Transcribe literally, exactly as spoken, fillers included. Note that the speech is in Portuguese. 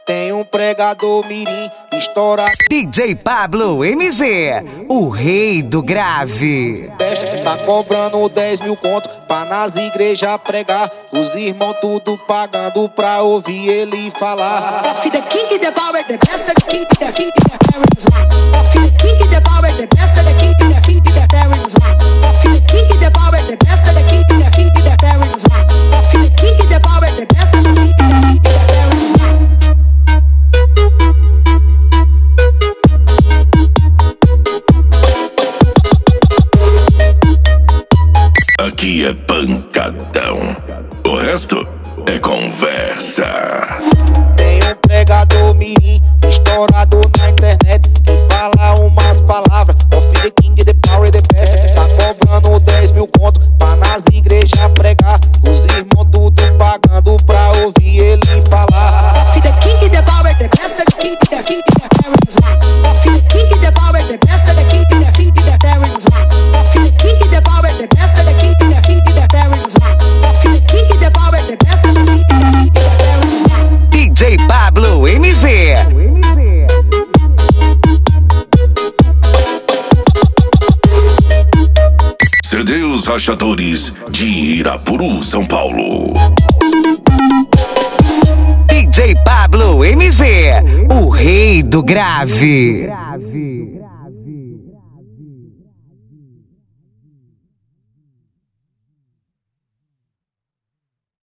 Tem um pregador mirim, estourado. D J Pablo M G, o rei do grave. Tá cobrando dez mil conto pra nas igrejas pregar. Os irmãos tudo pagando pra ouvir ele falar. Off the king, the power, the best of the king, the king, the parents lá. Off the king, the power, the best of the king, the king, the parents lá. Off the king, the power, the best of the king, the king, the parents lá. Off the king, the power, the best of the king, the king, the parents lá. Aqui é pancadão, o resto é conversa. Tem um pregador mirim, estourado na internet, que fala umas palavras. Off the king, the power, the best. Tá cobrando dez mil conto pra nas igrejas pregar. Os irmãos tudo pagando pra ouvir ele falar. Off the king, the power, the best of the king, the king, the parents lá. Off the king, the power, the best of the king, the king, the parents lá. Off the king, the power, the best of the king, the king, the parents lá. Off the king, the power, the best of the king, the king, the parents lá. D J Pablo M G. C D Os Rachadores de Irapuru, São Paulo. D J Pablo M G, o rei do grave.